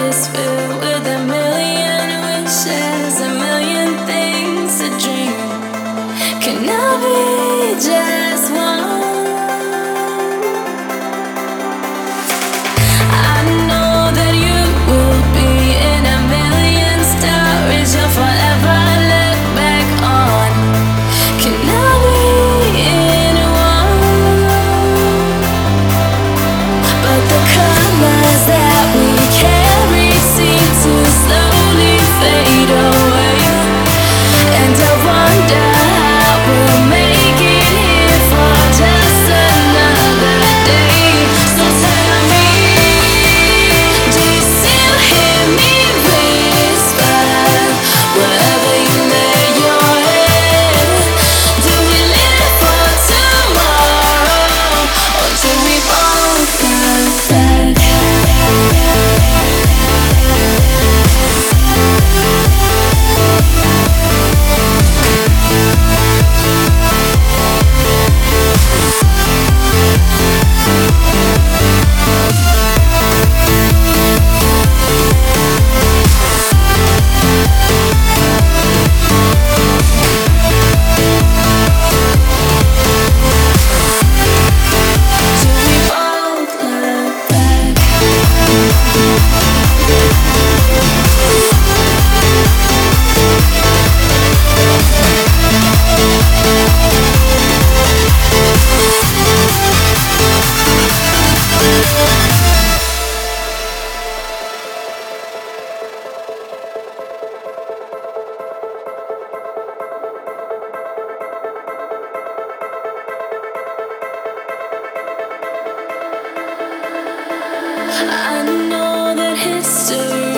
is filled with a million wishes, a million things to dream. Can I be just one? I know that you will be in a million stories you'll forever look back on. Can I be in one? But the colors that we carry seem to slowly fade away, and I wonder how we'll make it here for just another day. So tell me, do you still hear me whisper wherever you lay your head? Do we live for tomorrow, or do we both look back? Do we both look back? I know that history